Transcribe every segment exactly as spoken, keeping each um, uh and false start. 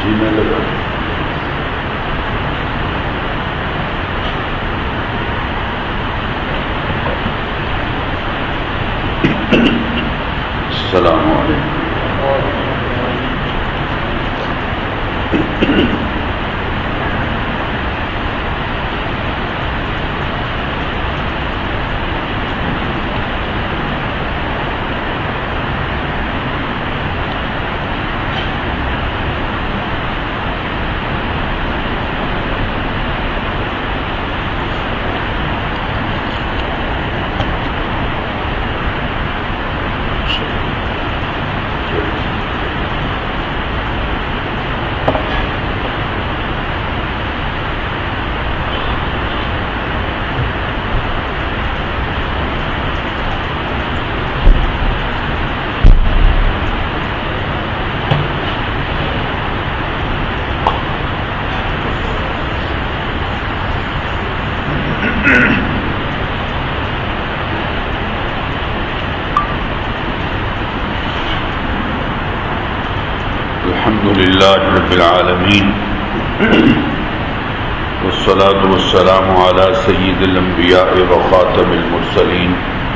جینے لگا. السلام علیکم. الحمد لله رب العالمين والصلاة والسلام على سيد الأنبياء وخاتم المرسلين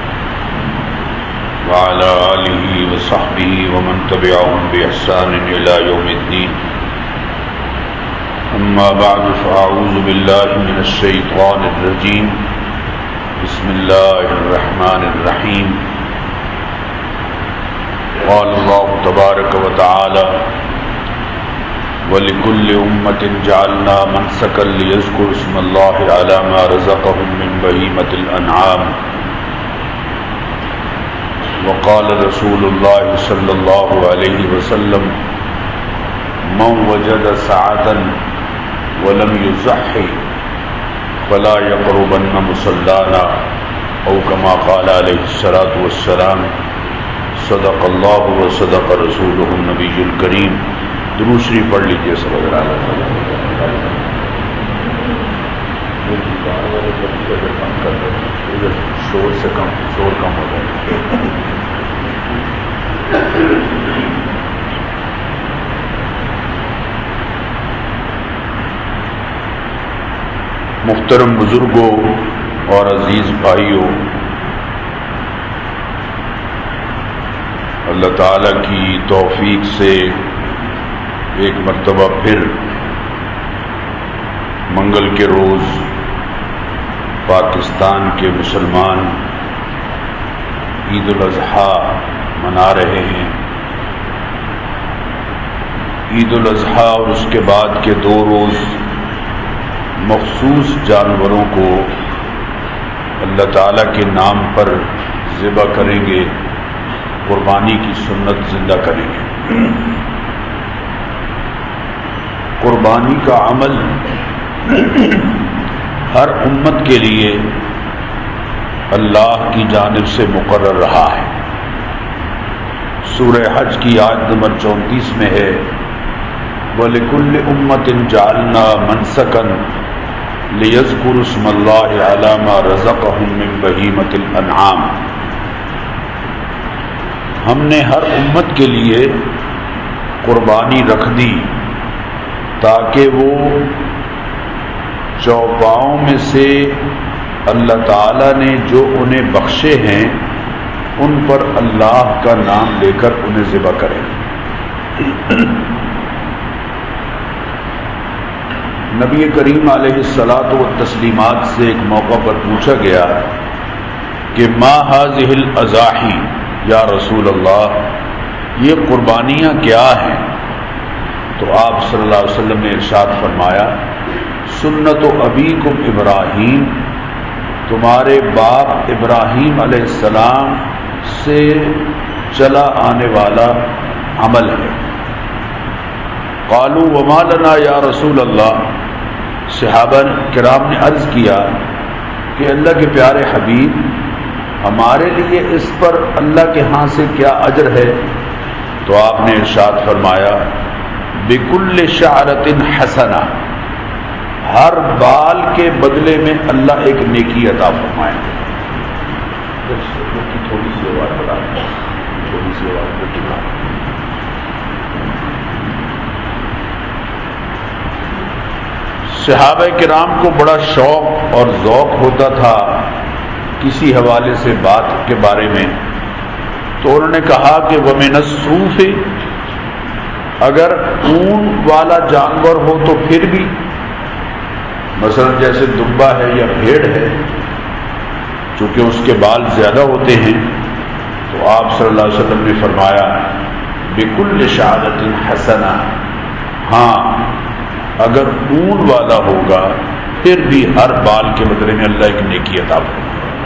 وعلى آله وصحبه ومن تبعهم بإحسان إلى يوم الدين. أما بعد فأعوذ بالله من الشيطان الرجيم. بسم الله الرحمن الرحيم. قال الله تبارك وتعالى: وَلِكُلِّ أُمَّةٍ جَعَلْنَا مَنسَكًا لِيَذْكُرُوا اسْمَ اللَّهِ عَلَى مَا رَزَقَهُم مِّن بَهِيمَةِ الْأَنْعَامِ. وقال رسول الله صلى الله عليه وسلم: من وجد سعة ولم يزح فلا يقربن مصلانا، أو كما قال عليه الصلاة والسلام. صدق اللہ و صدق رسولہ النبی الکریم. درود شریف پڑھ لیجیے سب حضرات. شور سے کم شور کم ہو جائے. محترم بزرگوں اور عزیز بھائیوں، اللہ تعالیٰ کی توفیق سے ایک مرتبہ پھر منگل کے روز پاکستان کے مسلمان عید الاضحیٰ منا رہے ہیں. عید الاضحیٰ اور اس کے بعد کے دو روز مخصوص جانوروں کو اللہ تعالیٰ کے نام پر ذبح کریں گے، قربانی کی سنت زندہ کریں گے. قربانی کا عمل ہر امت کے لیے اللہ کی جانب سے مقرر رہا ہے. سورہ حج کی آیت نمبر چونتیس میں ہے: وَلِكُلِّ أُمَّةٍ جَعَلْنَا مَنسَكًا لِيَذْكُرُوا اسْمَ اللَّهِ عَلَى مَا رَزَقَهُم مِّن بَهِيمَةِ الْأَنْعَامِ. ہم نے ہر امت کے لیے قربانی رکھ دی تاکہ وہ چوپاؤں میں سے اللہ تعالیٰ نے جو انہیں بخشے ہیں ان پر اللہ کا نام لے کر انہیں ذبح کریں. نبی کریم علیہ الصلاۃ والتسلیمات سے ایک موقع پر پوچھا گیا کہ ما هذه الاضاحی یا رسول اللہ، یہ قربانیاں کیا ہیں؟ تو آپ صلی اللہ علیہ وسلم نے ارشاد فرمایا: سنت و ابیکم ابراہیم، تمہارے باپ ابراہیم علیہ السلام سے چلا آنے والا عمل ہے. قالوا وما لنا یا رسول اللہ، صحابہ کرام نے عرض کیا کہ اللہ کے پیارے حبیب، ہمارے لیے اس پر اللہ کے ہاں سے کیا اجر ہے؟ تو آپ نے ارشاد فرمایا: بِكُلِّ شَعْرَةٍ حَسَنَةٍ، ہر بال کے بدلے میں اللہ ایک نیکی عطا فرمائے. تھوڑی سی بات بتا تھوڑی سی بات صحابہ کرام کو بڑا شوق اور ذوق ہوتا تھا کسی حوالے سے بات کے بارے میں، تو انہوں نے کہا کہ وَمِنَ الصُّوفِ، اگر اون والا جانور ہو تو پھر بھی، مثلا جیسے دمبا ہے یا بھیڑ ہے، چونکہ اس کے بال زیادہ ہوتے ہیں، تو آپ صلی اللہ علیہ وسلم نے فرمایا بِكُلِّ شَعْرَةٍ حَسَنَةٍ، ہاں اگر اون والا ہوگا پھر بھی ہر بال کے بدلے میں اللہ ایک نیکی عطا فرمائے۔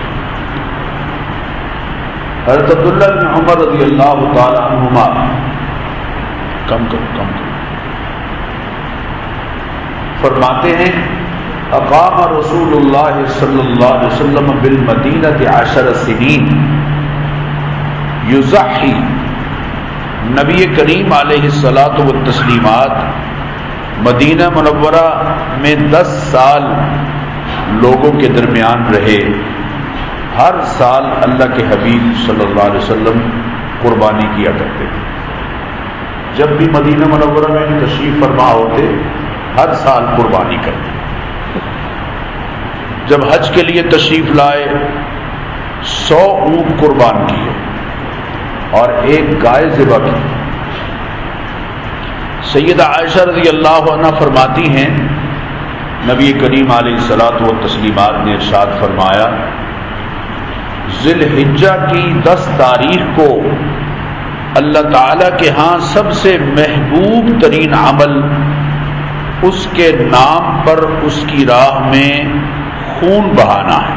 حضرت عبداللہ بن عمر رضی اللہ تعالی عنہما، کم کرو کم کرو فرماتے ہیں اقام رسول اللہ صلی اللہ علیہ وسلم بالمدینہ عشر سنین یضحی، نبی کریم علیہ الصلاۃ والتسلیمات مدینہ منورہ میں دس سال لوگوں کے درمیان رہے، ہر سال اللہ کے حبیب صلی اللہ علیہ وسلم قربانی کیا کرتے تھے۔ جب بھی مدینہ منورہ میں تشریف فرما ہوتے ہر سال قربانی کرتے۔ جب حج کے لیے تشریف لائے سو اونٹ قربان کیے اور ایک گائے ذبح کی۔ سیدہ عائشہ رضی اللہ عنہ فرماتی ہیں نبی کریم علیہ الصلاۃ والتسلیمات نے ارشاد فرمایا ذی الحجہ کی دس تاریخ کو اللہ تعالی کے ہاں سب سے محبوب ترین عمل اس کے نام پر اس کی راہ میں خون بہانا ہے۔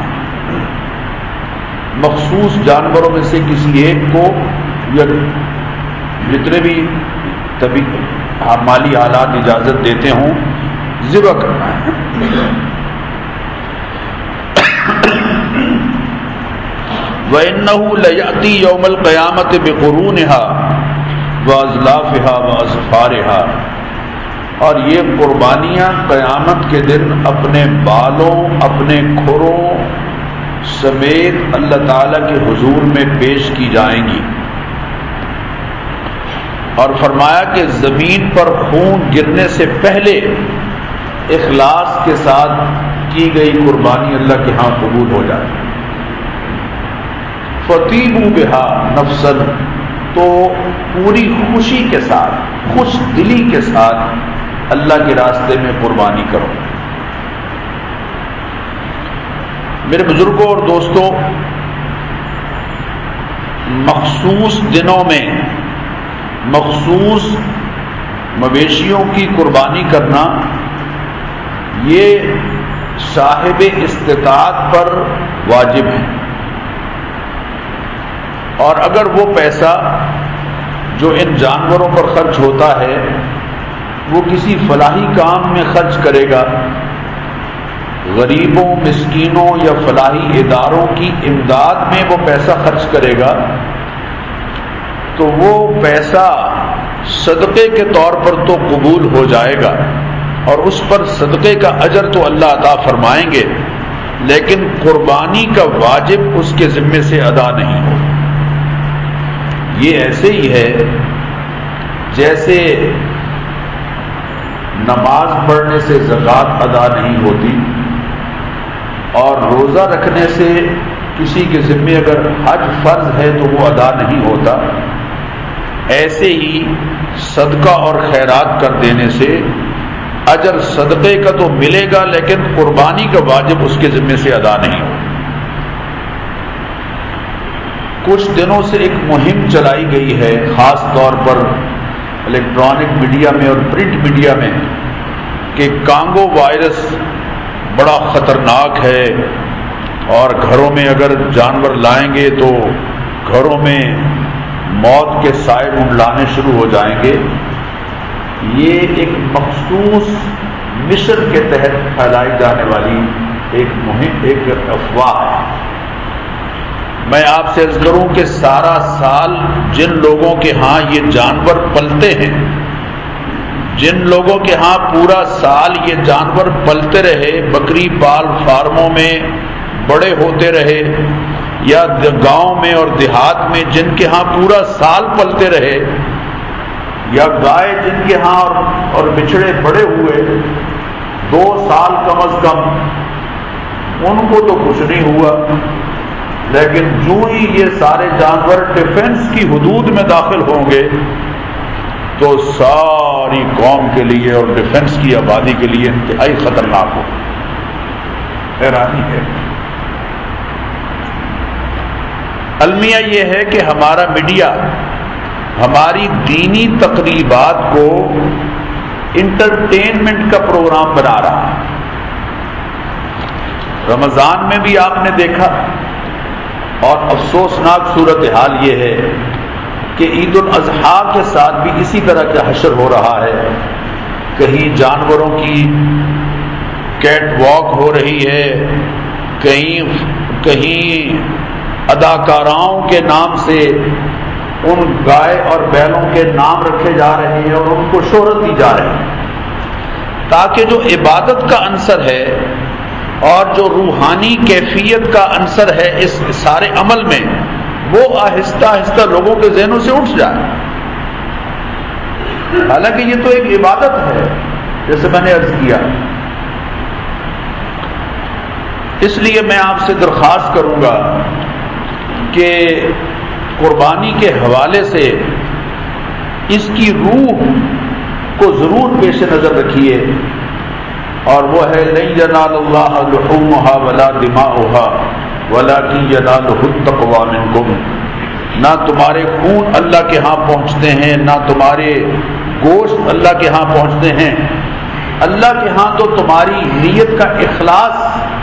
مخصوص جانوروں میں سے کسی ایک کو یا جتنے بھی طبی مالی حالات اجازت دیتے ہوں ذبح کرنا ہے۔ وَإِنَّهُ لَيَأْتِي يَوْمَ الْقِيَامَةِ بِقُرُونِهَا وَأَزْلَافِهَا وَأَظْفَارِهَا، اور یہ قربانیاں قیامت کے دن اپنے بالوں اپنے کھروں سمیت اللہ تعالی کے حضور میں پیش کی جائیں گی۔ اور فرمایا کہ زمین پر خون گرنے سے پہلے اخلاص کے ساتھ کی گئی قربانی اللہ کے ہاں قبول ہو جائے۔ فَطِيبُوا بِهَا نَفْسًا، تو پوری خوشی کے ساتھ خوش دلی کے ساتھ اللہ کے راستے میں قربانی کرو۔ میرے بزرگوں اور دوستوں، مخصوص دنوں میں مخصوص مویشیوں کی قربانی کرنا یہ صاحب استطاعت پر واجب ہے، اور اگر وہ پیسہ جو ان جانوروں پر خرچ ہوتا ہے وہ کسی فلاحی کام میں خرچ کرے گا، غریبوں مسکینوں یا فلاحی اداروں کی امداد میں وہ پیسہ خرچ کرے گا، تو وہ پیسہ صدقے کے طور پر تو قبول ہو جائے گا اور اس پر صدقے کا اجر تو اللہ عطا فرمائیں گے، لیکن قربانی کا واجب اس کے ذمے سے ادا نہیں ہو۔ یہ ایسے ہی ہے جیسے نماز پڑھنے سے زکوٰۃ ادا نہیں ہوتی اور روزہ رکھنے سے کسی کے ذمے اگر حج فرض ہے تو وہ ادا نہیں ہوتا، ایسے ہی صدقہ اور خیرات کر دینے سے اجر صدقے کا تو ملے گا لیکن قربانی کا واجب اس کے ذمے سے ادا نہیں ہوگا۔ کچھ دنوں سے ایک مہم چلائی گئی ہے خاص طور پر الیکٹرانک میڈیا میں اور پرنٹ میڈیا میں کہ کانگو وائرس بڑا خطرناک ہے اور گھروں میں اگر جانور لائیں گے تو گھروں میں موت کے سائے منڈلانے شروع ہو جائیں گے۔ یہ ایک مخصوص مشن کے تحت پھیلائی جانے والی ایک مہم ایک افواہ ہے۔ میں آپ سے عرض کروں کہ سارا سال جن لوگوں کے ہاں یہ جانور پلتے ہیں، جن لوگوں کے ہاں پورا سال یہ جانور پلتے رہے، بکری پال فارموں میں بڑے ہوتے رہے، یا گاؤں میں اور دیہات میں جن کے ہاں پورا سال پلتے رہے، یا گائے جن کے ہاں اور بچھڑے بڑے ہوئے، دو سال کم از کم، ان کو تو کچھ نہیں ہوا، لیکن جو ہی یہ سارے جانور ڈیفنس کی حدود میں داخل ہوں گے تو ساری قوم کے لیے اور ڈیفنس کی آبادی کے لیے انتہائی خطرناک ہو۔ حیرانی ہے۔ المیہ یہ ہے کہ ہمارا میڈیا ہماری دینی تقریبات کو انٹرٹینمنٹ کا پروگرام بنا رہا ہے۔ رمضان میں بھی آپ نے دیکھا، اور افسوسناک صورتحال یہ ہے کہ عید الاضحیٰ کے ساتھ بھی اسی طرح کا حشر ہو رہا ہے۔ کہیں جانوروں کی کیٹ واک ہو رہی ہے، کہیں کہیں اداکاراؤں کے نام سے ان گائے اور بیلوں کے نام رکھے جا رہے ہیں اور ان کو شہرت دی جا رہی ہے، تاکہ جو عبادت کا عنصر ہے اور جو روحانی کیفیت کا عنصر ہے اس سارے عمل میں، وہ آہستہ آہستہ لوگوں کے ذہنوں سے اٹھ جائے۔ حالانکہ یہ تو ایک عبادت ہے، جیسے میں نے عرض کیا۔ اس لیے میں آپ سے درخواست کروں گا کہ قربانی کے حوالے سے اس کی روح کو ضرور پیش نظر رکھیے، اور وہ ہے لن ینال اللہ لحومها ولا دماؤها ولکن ینالہ التقوی منکم۔ نہ تمہارے خون اللہ کے ہاں پہنچتے ہیں، نہ تمہارے گوشت اللہ کے ہاں پہنچتے ہیں، اللہ کے ہاں تو تمہاری نیت کا اخلاص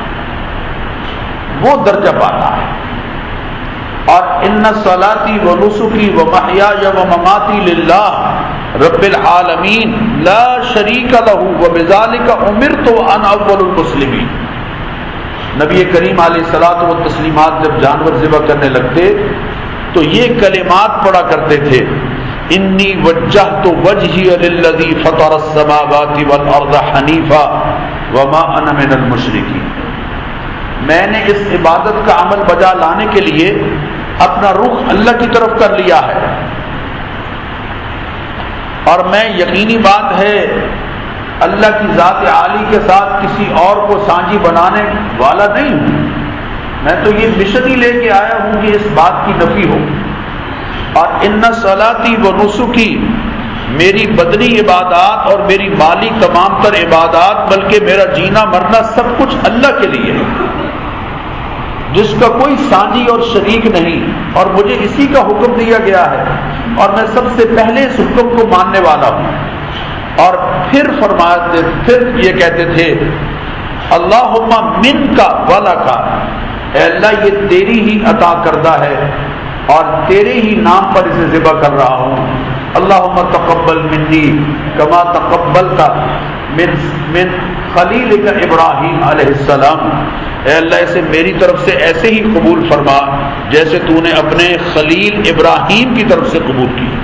وہ درجہ پاتا ہے۔ اور ان صلاتی و نسکی و محیای و مماتی للہ رب العالمین لا شریک لہ وبذالک امرت وانا اول المسلمین۔ نبی کریم علیہ الصلوۃ والتسلیمات جب جانور ذبح کرنے لگتے تو یہ کلمات پڑھا کرتے تھے، انی وجہت وجہی للذی فطر السماوات والارض حنیفا وما انا من المشرکین۔ میں نے اس عبادت کا عمل بجا لانے کے لیے اپنا رخ اللہ کی طرف کر لیا ہے، اور میں یقینی بات ہے اللہ کی ذات عالی کے ساتھ کسی اور کو سانجی بنانے والا نہیں ہوں۔ میں تو یہ مشن ہی لے کے آیا ہوں کہ اس بات کی نفی ہو۔ اور ان صلاتی و نسکی، میری بدنی عبادات اور میری مالی تمام تر عبادات، بلکہ میرا جینا مرنا سب کچھ اللہ کے لیے ہے، جس کا کوئی سانجی اور شریک نہیں، اور مجھے اسی کا حکم دیا گیا ہے، اور میں سب سے پہلے اس حکم کو ماننے والا ہوں۔ اور پھر فرماتے پھر یہ کہتے تھے اللہم من کا ولا کا، اے اللہ یہ تیری ہی عطا کردہ ہے اور تیرے ہی نام پر اسے ذبح کر رہا ہوں۔ اللہم تقبل منی کما تقبلت من من خلیلک ابراہیم علیہ السلام، اے اللہ اسے میری طرف سے ایسے ہی قبول فرما جیسے تو نے اپنے خلیل ابراہیم کی طرف سے قبول کی۔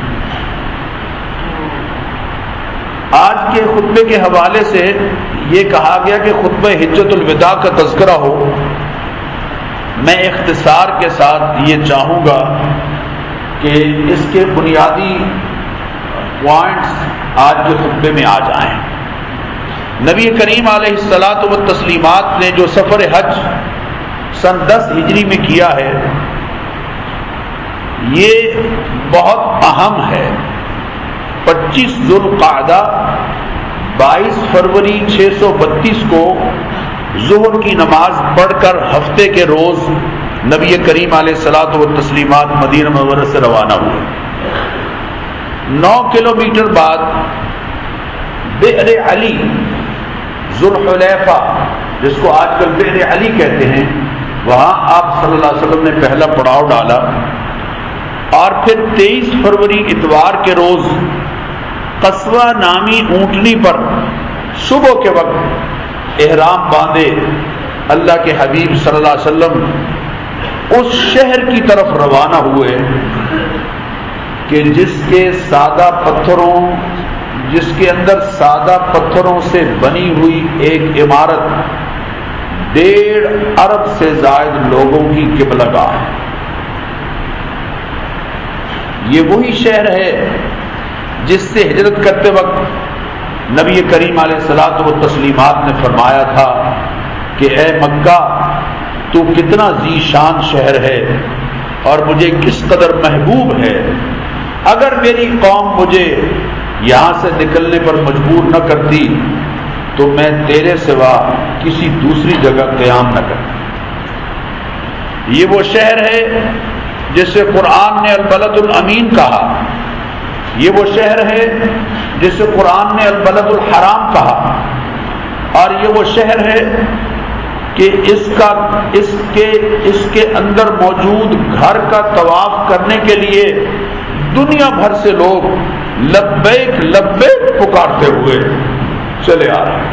آج کے خطبے کے حوالے سے یہ کہا گیا کہ خطبہ حجت الوداع کا تذکرہ ہو۔ میں اختصار کے ساتھ یہ چاہوں گا کہ اس کے بنیادی پوائنٹس آج کے خطبے میں آ جائیں۔ نبی کریم علیہ الصلاۃ والتسلیمات نے جو سفر حج سن دس ہجری میں کیا ہے، یہ بہت اہم ہے۔ پچیس ذوالقعدہ بائیس فروری چھ سو بتیس کو ظہر کی نماز پڑھ کر ہفتے کے روز نبی کریم علیہ الصلاۃ والتسلیمات مدینہ منورہ سے روانہ ہوئے۔ نو کلومیٹر بعد بئر علی ذوالحلیفہ، جس کو آج کل بئر علی کہتے ہیں، وہاں آپ صلی اللہ علیہ وسلم نے پہلا پڑاؤ ڈالا، اور پھر تیئیس فروری اتوار کے روز قصوہ نامی اونٹنی پر صبح کے وقت احرام باندھے اللہ کے حبیب صلی اللہ علیہ وسلم اس شہر کی طرف روانہ ہوئے کہ جس کے سادہ پتھروں جس کے اندر سادہ پتھروں سے بنی ہوئی ایک عمارت ڈیڑھ ارب سے زائد لوگوں کی قبلہ گاہ ہے۔ یہ وہی شہر ہے جس سے ہجرت کرتے وقت نبی کریم علیہ الصلوۃ والتسلیمات نے فرمایا تھا کہ اے مکہ تو کتنا ذی شان شہر ہے اور مجھے کس قدر محبوب ہے، اگر میری قوم مجھے یہاں سے نکلنے پر مجبور نہ کرتی تو میں تیرے سوا کسی دوسری جگہ قیام نہ کرتا۔ یہ وہ شہر ہے جسے قرآن نے البلد الامین کہا، یہ وہ شہر ہے جسے قرآن نے البلد الحرام کہا، اور یہ وہ شہر ہے کہ اس کا اس کے اس کے اندر موجود گھر کا طواف کرنے کے لیے دنیا بھر سے لوگ لبیک لبیک پکارتے ہوئے چلے آ رہے ہیں۔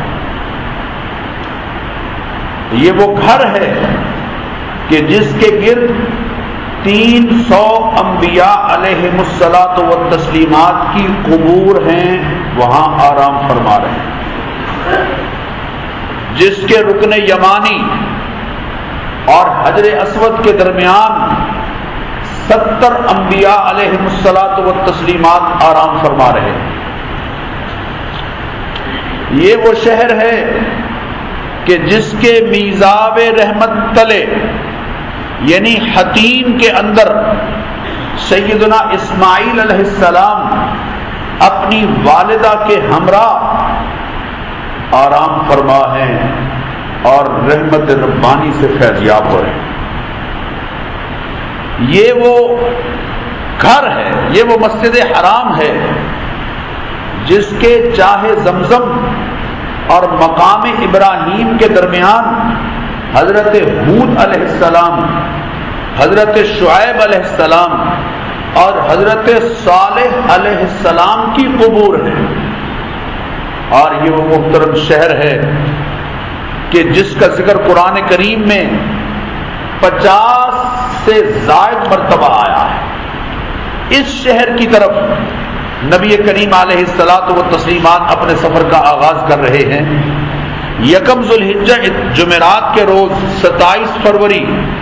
یہ وہ گھر ہے کہ جس کے گرد تین سو انبیاء علیہم الصلاۃ والتسلیمات کی قبور ہیں، وہاں آرام فرما رہے ہیں، جس کے رکن یمانی اور حجر اسود کے درمیان ستر انبیاء علیہم الصلاۃ والتسلیمات آرام فرما رہے ہیں۔ یہ وہ شہر ہے کہ جس کے میزاب رحمت تلے یعنی حتیم کے اندر سیدنا اسماعیل علیہ السلام اپنی والدہ کے ہمراہ آرام فرما ہیں اور رحمت ربانی سے فیضیاب ہو رہے ہیں۔ یہ وہ گھر ہے، یہ وہ مسجد حرام ہے جس کے چاہے زمزم اور مقام ابراہیم کے درمیان حضرت ہود علیہ السلام، حضرت شعیب علیہ السلام اور حضرت صالح علیہ السلام کی قبور ہے، اور یہ وہ محترم شہر ہے کہ جس کا ذکر قرآن کریم میں پچاس سے زائد مرتبہ آیا ہے۔ اس شہر کی طرف نبی کریم علیہ الصلاۃ والتسلیمات اپنے سفر کا آغاز کر رہے ہیں۔ یکم ذوالحجہ جمعرات کے روز ستائیس فروری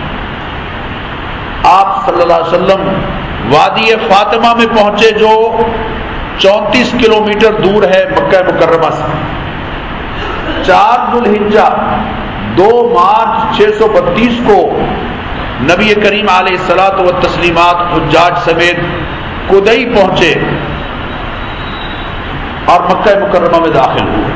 آپ صلی اللہ علیہ وسلم وادی فاطمہ میں پہنچے، جو چونتیس کلومیٹر دور ہے مکہ مکرمہ سے۔ چار ذوالحجہ دو مارچ چھ سو بتیس کو نبی کریم علیہ الصلاۃ والتسلیمات حجاج سمیت کدئی پہنچے اور مکہ مکرمہ میں داخل ہوئے۔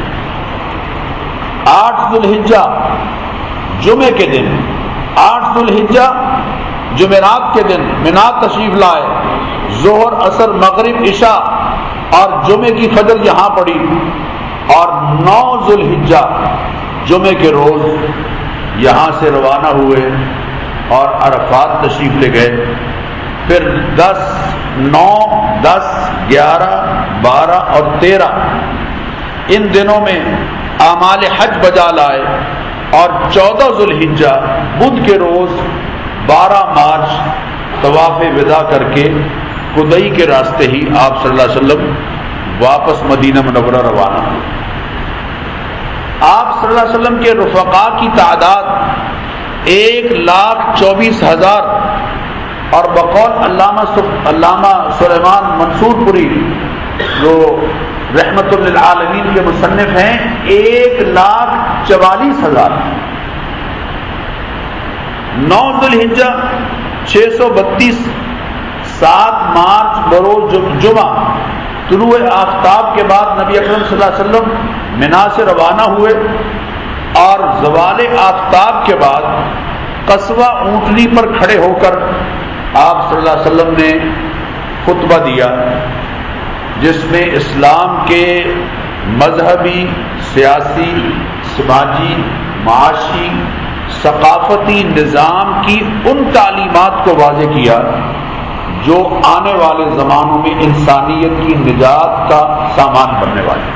آٹھ ذوالحجہ جمعے کے دن آٹھ ذوالحجہ جمعرات کے دن منا تشریف لائے، ظہر عصر مغرب عشاء اور جمعے کی فجر یہاں پڑی، اور نو ذوالحجہ جمعے کے روز یہاں سے روانہ ہوئے اور عرفات تشریف لے گئے۔ پھر دس نو دس گیارہ بارہ اور تیرہ ان دنوں میں اعمال حج بجا لائے، اور چودہ ذوالحجہ بدھ کے روز بارہ مارچ طواف وداع کر کے کدئی کے راستے ہی آپ صلی اللہ علیہ وسلم واپس مدینہ منورہ روانہ ہوئے۔ آپ صلی اللہ علیہ وسلم کے رفقاء کی تعداد ایک لاکھ چوبیس ہزار، اور بقول علامہ علامہ سلیمان منصور پوری جو رحمت للعالمین کے مصنف ہیں، ایک لاکھ چوالیس ہزار۔ نو ذوالحجہ چھ سو بتیس سات مارچ بروز جمعہ طلوع آفتاب کے بعد نبی اکرم صلی اللہ علیہ وسلم منا سے روانہ ہوئے، اور زوال آفتاب کے بعد قصوہ اونٹنی پر کھڑے ہو کر آپ صلی اللہ علیہ وسلم نے خطبہ دیا، جس میں اسلام کے مذہبی، سیاسی، سماجی، معاشی، ثقافتی نظام کی ان تعلیمات کو واضح کیا جو آنے والے زمانوں میں انسانیت کی نجات کا سامان بننے والے۔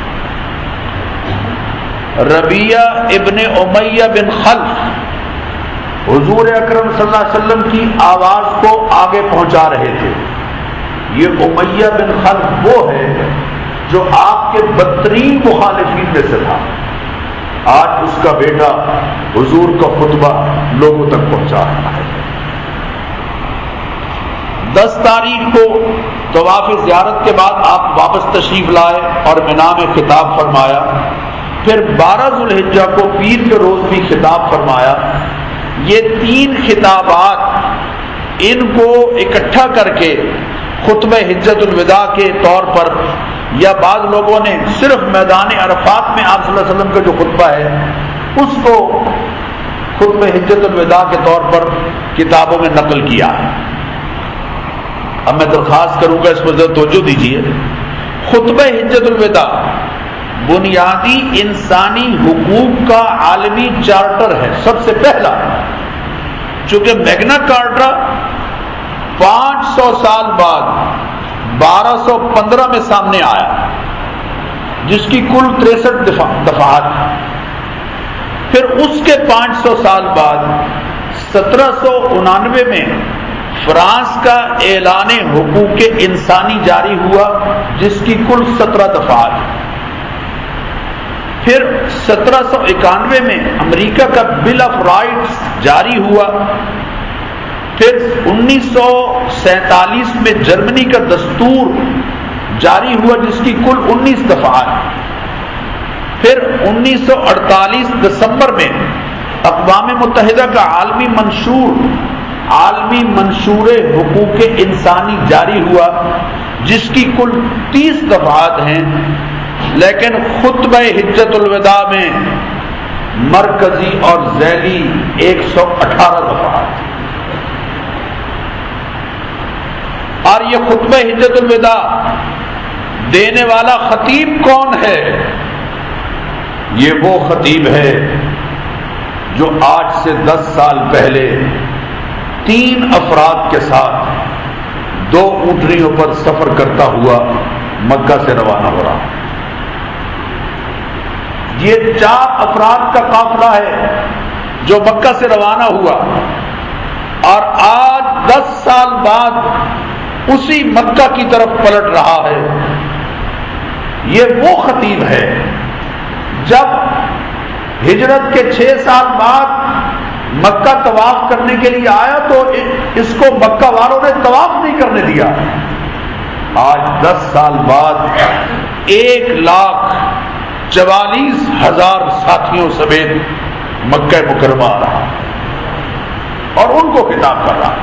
ربیعہ ابن امیہ بن خلف حضور اکرم صلی اللہ علیہ وسلم کی آواز کو آگے پہنچا رہے تھے۔ یہ امیہ بن خلف وہ ہے جو آپ کے بدترین مخالفین میں سے تھا، آج اس کا بیٹا حضور کا خطبہ لوگوں تک پہنچا رہا ہے۔ دس تاریخ کو طواف زیارت کے بعد آپ واپس تشریف لائے اور مینا میں خطاب فرمایا. پھر بارہ ذوالحجہ کو پیر کے روز بھی خطاب فرمایا. یہ تین خطابات ان کو اکٹھا کر کے خطبہ حجۃ الوداع کے طور پر، یا بعض لوگوں نے صرف میدان عرفات میں آپ صلی اللہ علیہ وسلم کا جو خطبہ ہے اس کو خطبہ حجۃ الوداع کے طور پر کتابوں میں نقل کیا. اب میں درخواست کروں گا اس پر ذرا توجہ دیجیے. خطبہ حجۃ الوداع بنیادی انسانی حقوق کا عالمی چارٹر ہے، سب سے پہلا. چونکہ میگنا کارٹا پانچ سو سال بعد بارہ سو پندرہ میں سامنے آیا، جس کی کل تریسٹھ دفعات ہیں. پھر اس کے پانچ سو سال بعد سترہ سو انانوے میں فرانس کا اعلان حقوق انسانی جاری ہوا، جس کی کل سترہ دفعات ہیں. پھر سترہ سو اکانوے میں امریکہ کا بل آف رائٹس جاری ہوا. پھر انیس سو سینتالیس میں جرمنی کا دستور جاری ہوا، جس کی کل انیس دفعات. پھر انیس سو اڑتالیس دسمبر میں اقوام متحدہ کا عالمی منشور عالمی منشور حقوق انسانی جاری ہوا، جس کی کل تیس دفعات ہیں. لیکن خطبہ حجۃ الوداع میں مرکزی اور ذیلی ایک سو اٹھارہ دفعات. اور یہ خطبہ حجۃ الوداع دینے والا خطیب کون ہے؟ یہ وہ خطیب ہے جو آج سے دس سال پہلے تین افراد کے ساتھ دو اونٹنیوں پر سفر کرتا ہوا مکہ سے روانہ ہو رہا. یہ چار افراد کا قافلہ ہے جو مکہ سے روانہ ہوا، اور آج دس سال بعد اسی مکہ کی طرف پلٹ رہا ہے. یہ وہ خطیب ہے جب ہجرت کے چھ سال بعد مکہ طواف کرنے کے لیے آیا تو اس کو مکہ والوں نے طواف نہیں کرنے دیا. آج دس سال بعد ایک لاکھ چوالیس ہزار ساتھیوں سمیت مکہ مکرمہ آ رہا اور ان کو خطاب کر رہا.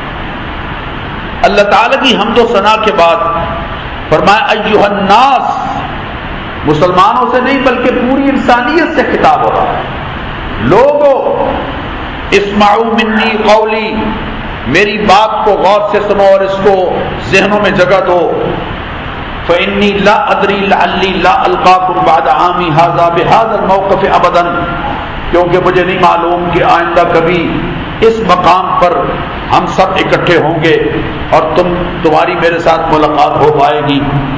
اللہ تعالی کی حمد و ثنا کے بعد فرمایا ایھا الناس، مسلمانوں سے نہیں بلکہ پوری انسانیت سے خطاب ہو رہا ہے. لوگوں اسمعوا منی قولی، میری بات کو غور سے سنو اور اس کو ذہنوں میں جگہ دو. فإنی لا ادری لعلی لا القاکم بعد عامی ھذا بھذا الموقف ابدا، کیونکہ مجھے نہیں معلوم کہ آئندہ کبھی اس مقام پر ہم سب اکٹھے ہوں گے اور تم تمہاری میرے ساتھ ملاقات ہو پائے گی.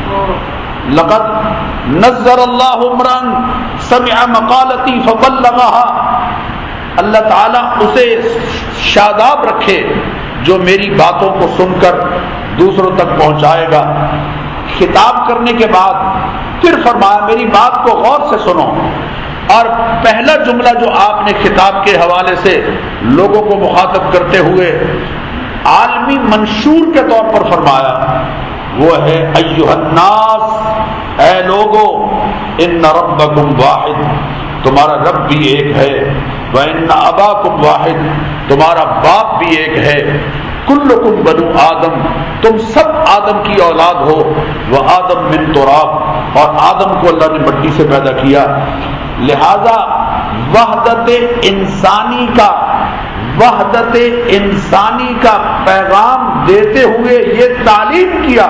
لقد نظر اللہ امرا سمع مقالتی فبلغها، اللہ تعالیٰ اسے شاداب رکھے جو میری باتوں کو سن کر دوسروں تک پہنچائے گا. خطاب کرنے کے بعد پھر فرمایا میری بات کو غور سے سنو، اور پہلا جملہ جو آپ نے خطاب کے حوالے سے لوگوں کو مخاطب کرتے ہوئے عالمی منشور کے طور پر فرمایا وہ ہے ایھا الناس، اے لوگو، ان ربکم واحد، تمہارا رب بھی ایک ہے. وان اباکم واحد، تمہارا باپ بھی ایک ہے. کلکم بنو آدم، تم سب آدم کی اولاد ہو. وہ آدم من تراب، اور آدم کو اللہ نے مٹی سے پیدا کیا. لہذا وحدت انسانی کا وحدت انسانی کا پیغام دیتے ہوئے یہ تعلیم کیا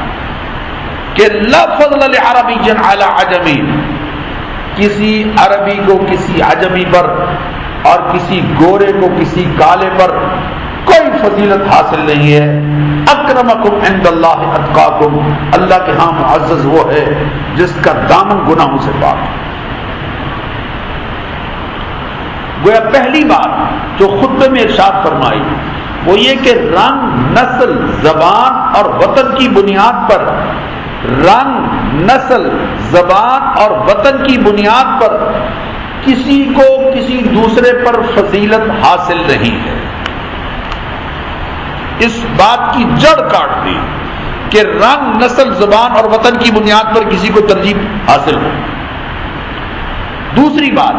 کہ لا فضل لعربی علی عجمی، کسی عربی کو کسی عجمی پر اور کسی گورے کو کسی کالے پر کوئی فضیلت حاصل نہیں ہے. اکرمکم عند اللہ اتقاکم، اللہ کے ہاں معزز وہ ہے جس کا دامن گناہوں سے پاک. گویا پہلی بات جو خطبے میں ارشاد فرمائی وہ یہ کہ رنگ، نسل، زبان اور وطن کی بنیاد پر رنگ، نسل، زبان اور وطن کی بنیاد پر کسی کو کسی دوسرے پر فضیلت حاصل نہیں ہے. اس بات کی جڑ کاٹ دی. کہ رنگ، نسل، زبان اور وطن کی بنیاد پر کسی کو ترجیح حاصل ہو۔ دوسری بات،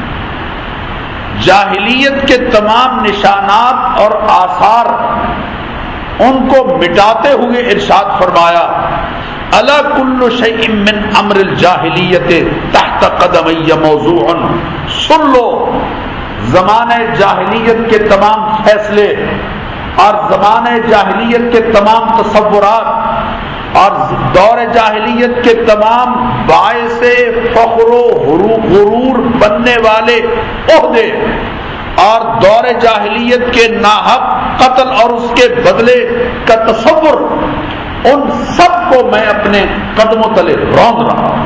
جاہلیت کے تمام نشانات اور آثار ان کو مٹاتے ہوئے ارشاد فرمایا الا کل شیء من امر الجاہلیت تحت قدمی موضوع، سن لو زمانہ جاہلیت کے تمام فیصلے اور زمانہ جاہلیت کے تمام تصورات اور دور جاہلیت کے تمام باعث فخر و غرور بننے والے عہدے اور دور جاہلیت کے ناحق قتل اور اس کے بدلے کا تصور، ان سب کو میں اپنے قدموں تلے روند رہا ہوں۔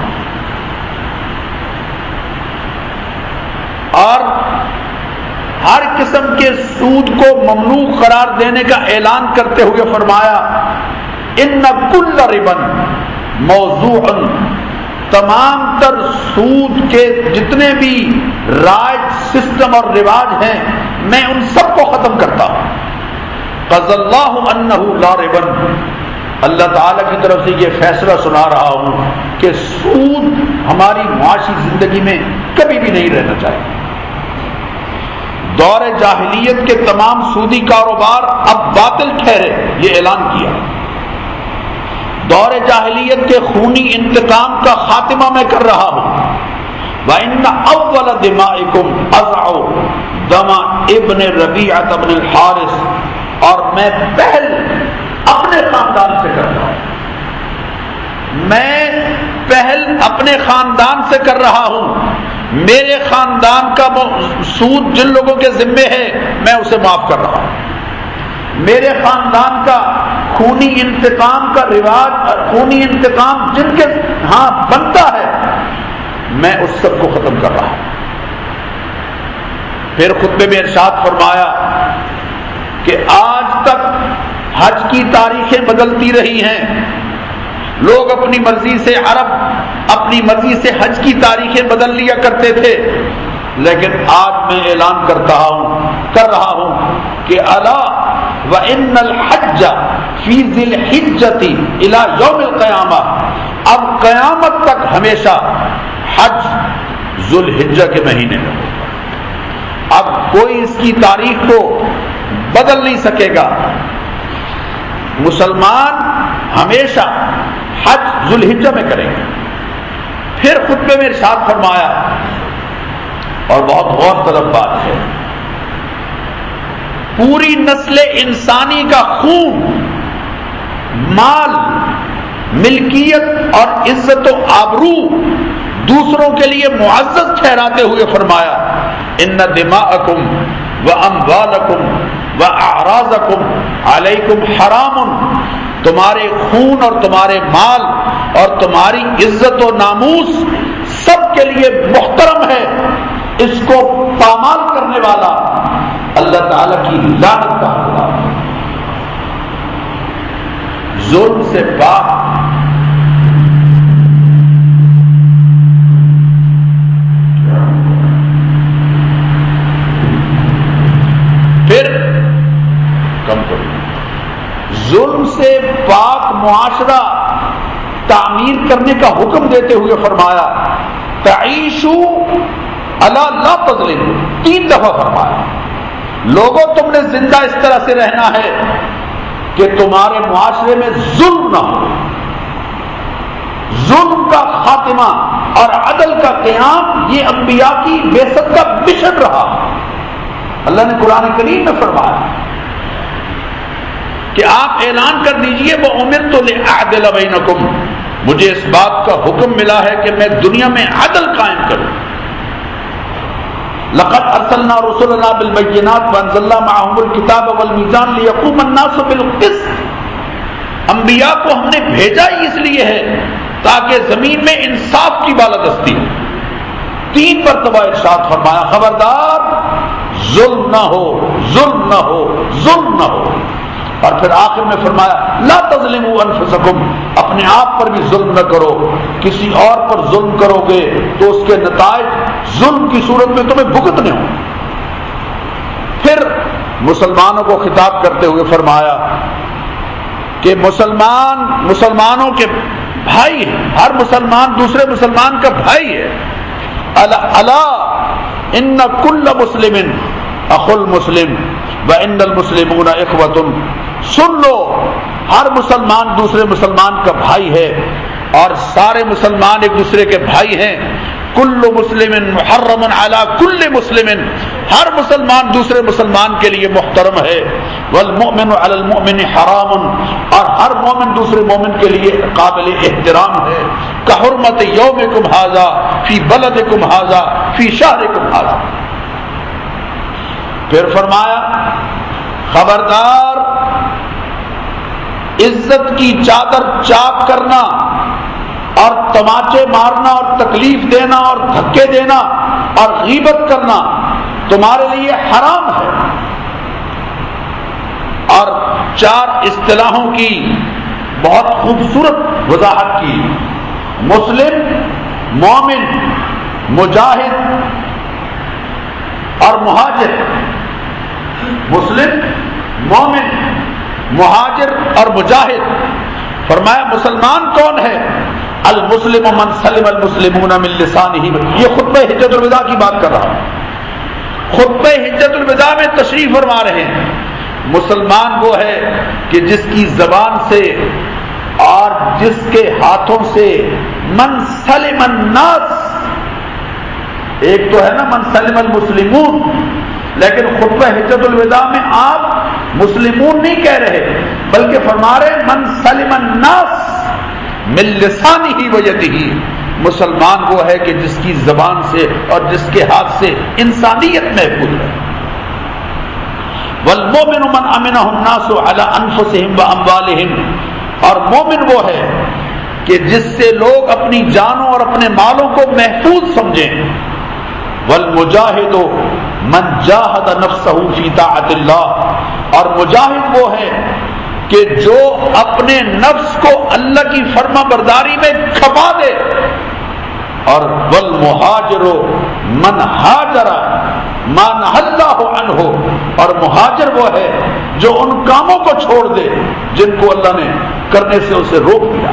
اور ہر قسم کے سود کو ممنوع قرار دینے کا اعلان کرتے ہوئے فرمایا ان کل ربا موضوع، تمام تر سود کے جتنے بھی رائج، سسٹم اور رواج ہیں میں ان سب کو ختم کرتا ہوں۔ قضى اللہ انہ لا ربا، اللہ تعالی کی طرف سے یہ فیصلہ سنا رہا ہوں کہ سود ہماری معاشی زندگی میں کبھی بھی نہیں رہنا چاہیے۔ دور جاہلیت کے تمام سودی کاروبار اب باطل ٹھہرے، یہ اعلان کیا۔ دور جاہلیت کے خونی انتقام کا خاتمہ میں کر رہا ہوں۔ وَإِنَّ أَوَّلَ دِمَائِكُمْ أَزْعُ دَمَ ابن ربیعۃ بن الحارث، اور میں پہل اپنے خاندان سے کر رہا ہوں، میں پہل اپنے خاندان سے کر رہا ہوں۔ میرے خاندان کا سود جن لوگوں کے ذمے ہے میں اسے معاف کر رہا ہوں۔ میرے خاندان کا خونی انتقام کا رواج اور خونی انتقام جن کے ہاں بنتا ہے میں اس سب کو ختم کر رہا ہوں۔ پھر خطبے میں ارشاد فرمایا کہ آج تک حج کی تاریخیں بدلتی رہی ہیں، لوگ اپنی مرضی سے، عرب اپنی مرضی سے حج کی تاریخیں بدل لیا کرتے تھے، لیکن آج میں اعلان کرتا ہوں کر رہا ہوں کہ الا وان الحج فی ذی الحجۃ الی یوم القیامہ، اب قیامت تک ہمیشہ حج ذو الحجہ کے مہینے میں ہوگا۔ اب کوئی اس کی تاریخ کو بدل نہیں سکے گا۔ مسلمان ہمیشہ حج ذو الحجہ میں کریں گے۔ پھر خطبے میں ارشاد فرمایا، اور بہت غور طلب بات ہے، پوری نسل انسانی کا خون، مال، ملکیت اور عزت و آبرو دوسروں کے لیے معزز ٹھہراتے ہوئے فرمایا ان دماءکم واموالکم واعراضکم علیکم حرام، تمہارے خون اور تمہارے مال اور تمہاری عزت و ناموس سب کے لیے محترم ہے، اس کو پامال کرنے والا اللہ تعالی کی لعنت کا حقدار ہے۔ ظلم سے پاک پھر کم کرو، ظلم سے پاک معاشرہ تعمیر کرنے کا حکم دیتے ہوئے فرمایا تعیشوا الا لا تظلموا، تین دفعہ فرمایا لوگوں تم نے زندہ اس طرح سے رہنا ہے کہ تمہارے معاشرے میں ظلم نہ ہو۔ ظلم کا خاتمہ اور عدل کا قیام یہ انبیاء کی بعثت کا مشن رہا۔ اللہ نے قرآن کریم میں فرمایا کہ آپ اعلان کر دیجئے وَأُمِرْتُ لِأَعْدِلَ بَيْنَكُمْ، مجھے اس بات کا حکم ملا ہے کہ میں دنیا میں عدل قائم کروں۔ لقد ارسلنا رسلنا بالبينات وانزلنا معهم الكتاب والميزان ليقوم الناس بالقسط، انبیاء کو ہم نے بھیجا ہی اس لیے ہے تاکہ زمین میں انصاف کی بالادستی ہو۔ تین مرتبہ ارشاد فرمایا خبردار ظلم نہ ہو، ظلم نہ ہو، ظلم نہ ہو۔ اور پھر آخر میں فرمایا لا تظلموا انفسکم، اپنے آپ پر بھی ظلم نہ کرو، کسی اور پر ظلم کرو گے تو اس کے نتائج ظلم کی صورت میں تمہیں بھگتنے ہوں۔ پھر مسلمانوں کو خطاب کرتے ہوئے فرمایا کہ مسلمان مسلمانوں کے بھائی ہیں، ہر مسلمان دوسرے مسلمان کا بھائی ہے. الا ان کل مسلم اخو المسلم وان المسلمون اخوۃ. سن لو، ہر مسلمان دوسرے مسلمان کا بھائی ہے اور سارے مسلمان ایک دوسرے کے بھائی ہیں. کل مسلم محرم علی کل مسلم، ہر مسلمان دوسرے مسلمان کے لیے محترم ہے. والمؤمن علی المؤمن حرام، اور ہر مومن دوسرے مومن کے لیے قابل احترام ہے. کحرمت یومکم ھذا فی بلدکم ھذا فی شہرکم ھذا. پھر فرمایا خبردار، عزت کی چادر چاک کرنا اور تماچے مارنا اور تکلیف دینا اور دھکے دینا اور غیبت کرنا تمہارے لیے حرام ہے. اور چار اصطلاحوں کی بہت خوبصورت وضاحت کی. مسلم، مومن، مجاہد اور مہاجر. مسلم، مومن، مہاجر اور مجاہد. فرمایا مسلمان کون ہے؟ المسلم من سلم المسلمون من لسانہ. یہ خطبہ حجت الوداع کی بات کر رہا ہوں. خطبہ حجت الوداع میں تشریف فرما رہے ہیں. مسلمان وہ ہے کہ جس کی زبان سے اور جس کے ہاتھوں سے من سلم الناس. ایک تو ہے نا من سلم المسلمون، لیکن خطبہ حجت الوداع میں آپ مسلمون نہیں کہہ رہے بلکہ فرما رہے من سلم الناس من لسانہ و یدہ. مسلمان وہ ہے کہ جس کی زبان سے اور جس کے ہاتھ سے انسانیت محفوظ ہے. والمؤمن من امنہ الناس علی انفسہم واموالہم. اور مومن وہ ہے کہ جس سے لوگ اپنی جانوں اور اپنے مالوں کو محفوظ سمجھیں. والمجاہد من جاہد نفسہ فی طاعت اللہ. اور مجاہد وہ ہے کہ جو اپنے نفس کو اللہ کی فرما برداری میں کھپا دے. اور والمہاجر من ہاجر ما نہی اللہ عنہ. اور مہاجر وہ ہے جو ان کاموں کو چھوڑ دے جن کو اللہ نے کرنے سے اسے روک دیا.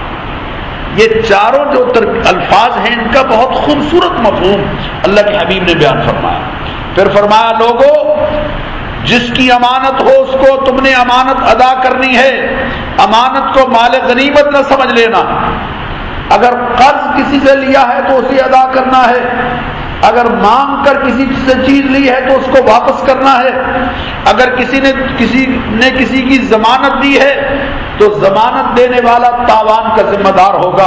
یہ چاروں جو الفاظ ہیں ان کا بہت خوبصورت مفہوم اللہ کے حبیب نے بیان فرمایا. پھر فرمایا لوگوں، جس کی امانت ہو اس کو تم نے امانت ادا کرنی ہے. امانت کو مال غنیمت نہ سمجھ لینا. اگر قرض کسی سے لیا ہے تو اسے ادا کرنا ہے. اگر مانگ کر کسی سے چیز لی ہے تو اس کو واپس کرنا ہے. اگر کسی نے کسی نے کسی کی ضمانت دی ہے تو ضمانت دینے والا تاوان کا ذمہ دار ہوگا.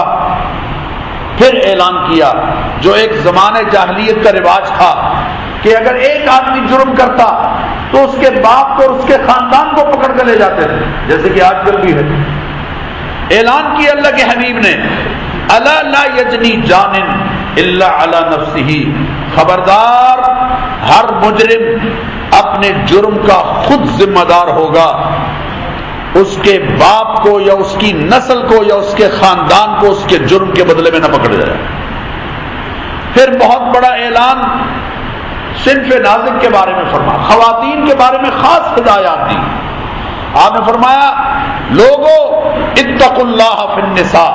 پھر اعلان کیا جو ایک زمانے جاہلیت کا رواج تھا کہ اگر ایک آدمی جرم کرتا تو اس کے باپ کو اور اس کے خاندان کو پکڑ کر لے جاتے تھے، جیسے کہ آج کل بھی ہے. اعلان کیا اللہ کے حبیب نے الا لا یجنی جان الا علی نفسہ. خبردار، ہر مجرم اپنے جرم کا خود ذمہ دار ہوگا. اس کے باپ کو یا اس کی نسل کو یا اس کے خاندان کو اس کے جرم کے بدلے میں نہ پکڑ جائے. پھر بہت بڑا اعلان صنف نازک کے بارے میں فرمایا. خواتین کے بارے میں خاص ہدایات دی. آپ نے فرمایا لوگوں اتقوا اللہ فی النساء.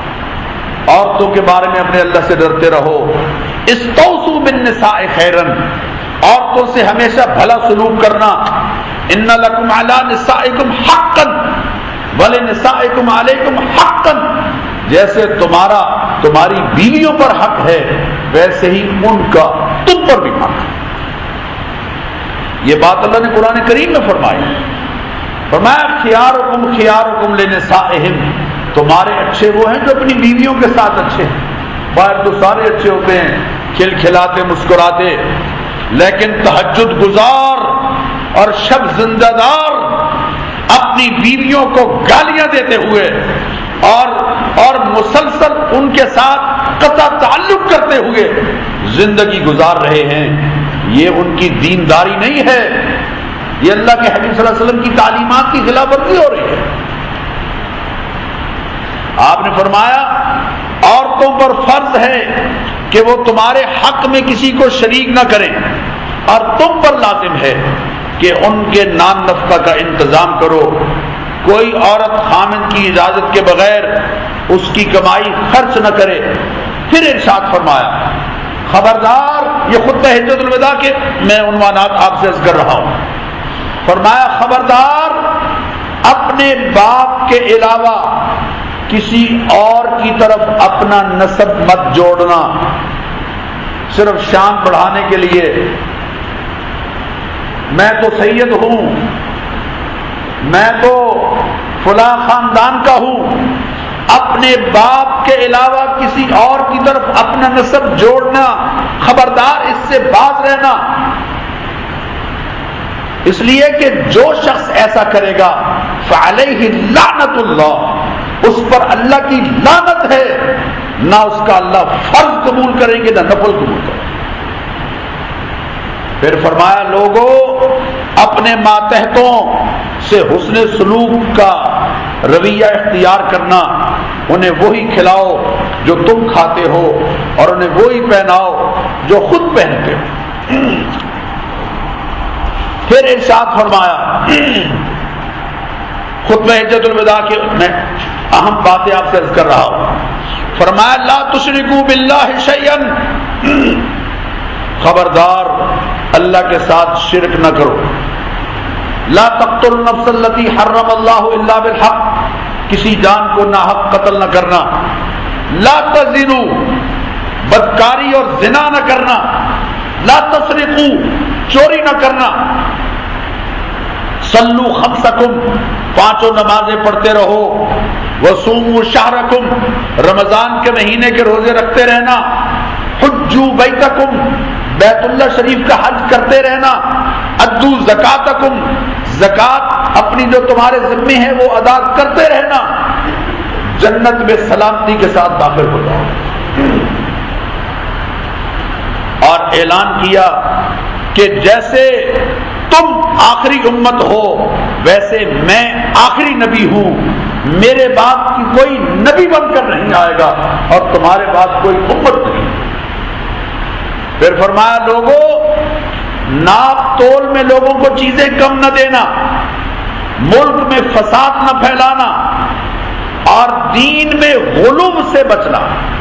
عورتوں کے بارے میں اپنے اللہ سے ڈرتے رہو. استوصوا بالنساء خیرا. عورتوں سے ہمیشہ بھلا سلوک کرنا. ان لکم علی نسائکم حقا ولنسائکم علیکم حقا. جیسے تمہارا تمہاری بیویوں پر حق ہے ویسے ہی ان کا تم پر بھی حق ہے. یہ بات اللہ نے قرآن کریم میں فرمائی. فرمایا خیارکم خیارکم لنسائہم. تمہارے اچھے وہ ہیں جو اپنی بیویوں کے ساتھ اچھے ہیں. باہر تو سارے اچھے ہوتے ہیں، کھل کھلاتے مسکراتے، لیکن تہجد گزار اور شب زندہ دار اپنی بیویوں کو گالیاں دیتے ہوئے اور اور مسلسل ان کے ساتھ قطع تعلق کرتے ہوئے زندگی گزار رہے ہیں. یہ ان کی دینداری نہیں ہے، یہ اللہ کے حبیب صلی اللہ علیہ وسلم کی تعلیمات کی خلاف ورزی ہو رہی ہے. آپ نے فرمایا عورتوں پر فرض ہے کہ وہ تمہارے حق میں کسی کو شریک نہ کریں اور تم پر لازم ہے کہ ان کے نان نفقہ کا انتظام کرو. کوئی عورت خامند کی اجازت کے بغیر اس کی کمائی خرچ نہ کرے۔ پھر ارشاد فرمایا خبردار، یہ خطبہ حجۃ الوداع کے میں عنوانات آپ سے عرض کر رہا ہوں، فرمایا خبردار اپنے باپ کے علاوہ کسی اور کی طرف اپنا نسب مت جوڑنا، صرف شان بڑھانے کے لیے میں تو سید ہوں، میں تو فلاں خاندان کا ہوں، اپنے باپ کے علاوہ کسی اور کی طرف اپنا نسب جوڑنا، خبردار اس سے باز رہنا، اس لیے کہ جو شخص ایسا کرے گا فعلیہ لعنت اللہ، اس پر اللہ کی لعنت ہے، نہ اس کا اللہ فرض قبول کریں گے نہ نفل قبول کریں گے۔ پھر فرمایا لوگوں اپنے ماتحتوں سے حسن سلوک کا رویہ اختیار کرنا، انہیں وہی کھلاؤ جو تم کھاتے ہو اور انہیں وہی پہناؤ جو خود پہنتے ہو۔ پھر ارشاد فرمایا خطبہ حجۃ الوداع کے میں اہم باتیں آپ سے عرض کر رہا ہوں، فرمایا لا تشرکوا باللہ شیئا، خبردار اللہ کے ساتھ شرک نہ کرو، لا تقتلوا النفس التي حرم اللہ الا بالحق، کسی جان کو ناحق قتل نہ کرنا، لا تزنوا بدکاری اور زنا نہ کرنا، لا تسرقوا چوری نہ کرنا، صلوا خمسکم پانچوں نمازیں پڑھتے رہو، وصوموا شہرکم رمضان کے مہینے کے روزے رکھتے رہنا، حجوا بیتکم بیت اللہ شریف کا حج کرتے رہنا، ادوا زکاتکم زکات اپنی جو تمہارے ذمے ہے وہ ادا کرتے رہنا، جنت میں سلامتی کے ساتھ داخل ہو جاؤ۔ اور اعلان کیا کہ جیسے تم آخری امت ہو ویسے میں آخری نبی ہوں، میرے بعد کی کوئی نبی بن کر نہیں آئے گا اور تمہارے بعد کوئی امت نہیں۔ پھر فرمایا لوگوں ناپ تول میں لوگوں کو چیزیں کم نہ دینا، ملک میں فساد نہ پھیلانا اور دین میں غلو سے بچنا،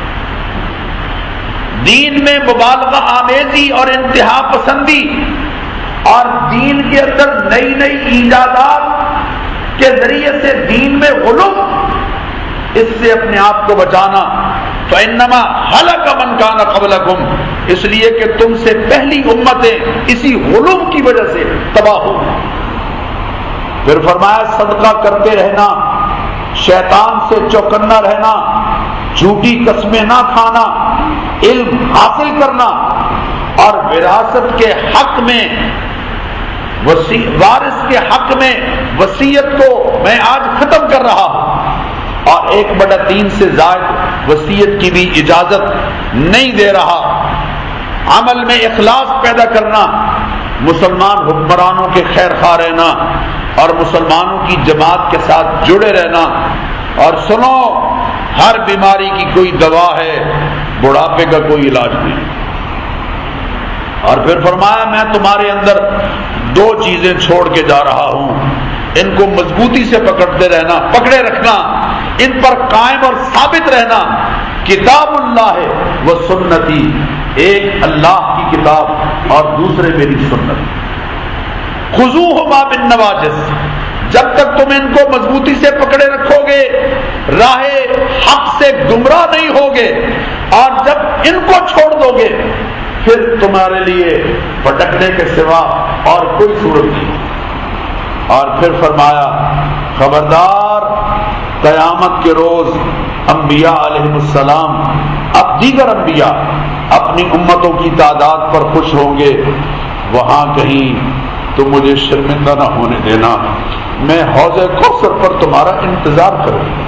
دین میں مبالغہ آمیزی اور انتہا پسندی اور دین کے اندر نئی نئی ایجادات کے ذریعے سے دین میں غلو، اس سے اپنے آپ کو بچانا۔ فإنما ہلک من کان قبلکم، اس لیے کہ تم سے پہلی امتیں اسی غلو کی وجہ سے تباہ ہو۔ پھر فرمایا صدقہ کرتے رہنا، شیطان سے چوکنا رہنا، جھوٹی قسمیں نہ کھانا، علم حاصل کرنا اور وراثت کے حق میں وسی وارث کے حق میں وصیت کو میں آج ختم کر رہا ہوں اور ایک بٹا تین سے زائد وصیت کی بھی اجازت نہیں دے رہا۔ عمل میں اخلاص پیدا کرنا، مسلمان حکمرانوں کے خیر خواہ رہنا اور مسلمانوں کی جماعت کے ساتھ جڑے رہنا، اور سنو ہر بیماری کی کوئی دوا ہے، بڑھاپے کا کوئی علاج نہیں۔ اور پھر فرمایا میں تمہارے اندر دو چیزیں چھوڑ کے جا رہا ہوں، ان کو مضبوطی سے پکڑتے رہنا، پکڑے رکھنا، ان پر قائم اور ثابت رہنا، کتاب اللہ و سنتی، ایک اللہ کی کتاب اور دوسرے میری سنت، خذوہما بالنواجذ، جب تک تم ان کو مضبوطی سے پکڑے رکھو گے راہ حق سے گمراہ نہیں ہوگے، اور جب ان کو چھوڑ دو گے پھر تمہارے لیے بھٹکنے کے سوا اور کوئی صورت نہیں۔ اور پھر فرمایا خبردار قیامت کے روز انبیاء علیہ السلام اب دیگر انبیاء اپنی امتوں کی تعداد پر خوش ہوں گے، وہاں کہیں تو مجھے شرمندہ نہ ہونے دینا، میں حوض کوثر پر تمہارا انتظار کروں گا۔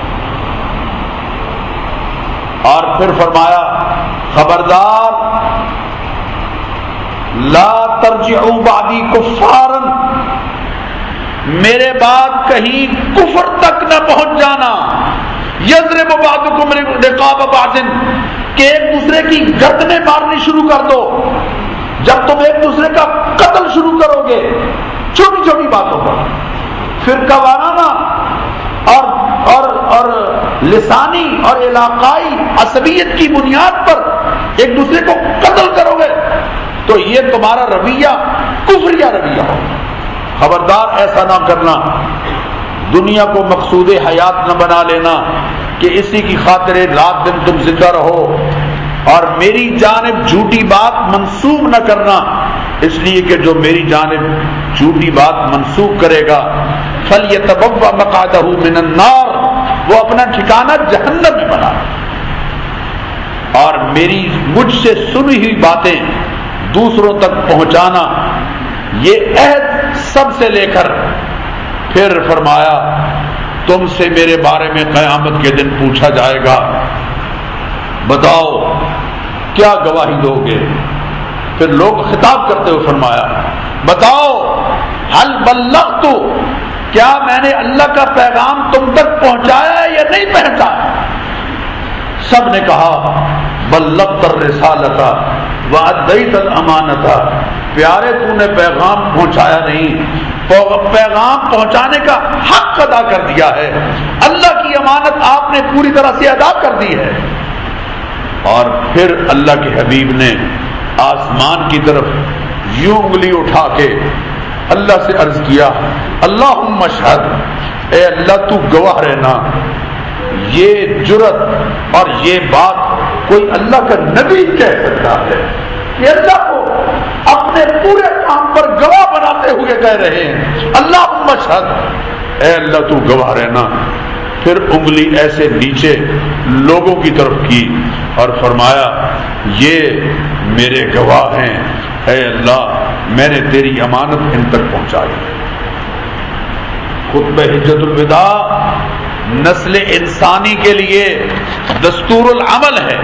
اور پھر فرمایا خبردار لا ترجعوا بعدی کفارا، میرے بعد کہیں کفر تک نہ پہنچ جانا، یضرب بعضکم رقاب بعض، کہ ایک دوسرے کی گردنیں مارنی شروع کر دو۔ جب تم ایک دوسرے کا قتل شروع کرو گے چھوٹی چھوٹی باتوں پر، فرقہ وارانہ اور اور اور لسانی اور علاقائی عصبیت کی بنیاد پر ایک دوسرے کو قتل کرو گے تو یہ تمہارا رویہ کفریہ رویہ ہو. خبردار ایسا نہ کرنا. دنیا کو مقصود حیات نہ بنا لینا کہ اسی کی خاطر رات دن تم زندہ رہو، اور میری جانب جھوٹی بات منسوب نہ کرنا، اس لیے کہ جو میری جانب جھوٹی بات منسوب کرے گا فَلْيَتَبَوَّأْ مَقْعَدَهُ مِنَ النَّارِ، وہ اپنا ٹھکانہ جہنم میں بنا. اور میری مجھ سے سنی ہوئی باتیں دوسروں تک پہنچانا، یہ عہد سب سے لے کر پھر فرمایا تم سے میرے بارے میں قیامت کے دن پوچھا جائے گا، بتاؤ کیا گواہی دو گے؟ پھر لوگ خطاب کرتے ہوئے فرمایا بتاؤ حل بلغت، کیا میں نے اللہ کا پیغام تم تک پہنچایا ہے یا نہیں پہنچایا؟ سب نے کہا بلغت الرسالۃ وادیت الامانۃ، پیارے تو نے پیغام پہنچایا نہیں، پیغام پہنچانے کا حق ادا کر دیا ہے، اللہ کی امانت آپ نے پوری طرح سے ادا کر دی ہے. اور پھر اللہ کے حبیب نے آسمان کی طرف یوں انگلی اٹھا کے اللہ سے عرض کیا اللہم اشہد، اے اللہ تو گواہ رہنا، یہ جرت اور یہ بات کوئی اللہ کا نبی کہہ سکتا ہے؟ یہ اللہ کو اپنے پورے کام پر گواہ بناتے ہوئے کہہ رہے ہیں اللہم اشہد، اے اللہ تو گواہ رہنا. پھر انگلی ایسے نیچے لوگوں کی طرف کی اور فرمایا یہ میرے گواہ ہیں، اے اللہ میں نے تیری امانت ان تک پہنچائی. خطبہ حجت الوداع نسل انسانی کے لیے دستور العمل ہے،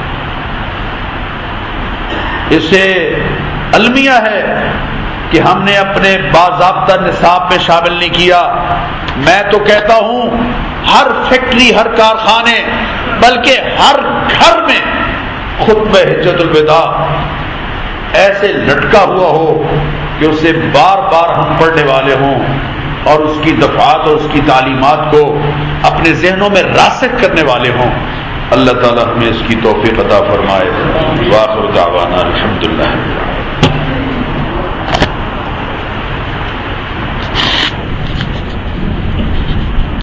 اسے المیہ ہے کہ ہم نے اپنے باضابطہ نصاب میں شامل نہیں کیا. میں تو کہتا ہوں ہر فیکٹری، ہر کارخانے، بلکہ ہر گھر میں خطبہ حجت الوداع ایسے لٹکا ہوا ہو کہ اسے بار بار ہم پڑھنے والے ہوں اور اس کی دفعات اور اس کی تعلیمات کو اپنے ذہنوں میں راسخ کرنے والے ہوں. اللہ تعالیٰ ہمیں اس کی توفیق عطا فرمائے. وآخر دعوانا الحمدللہ.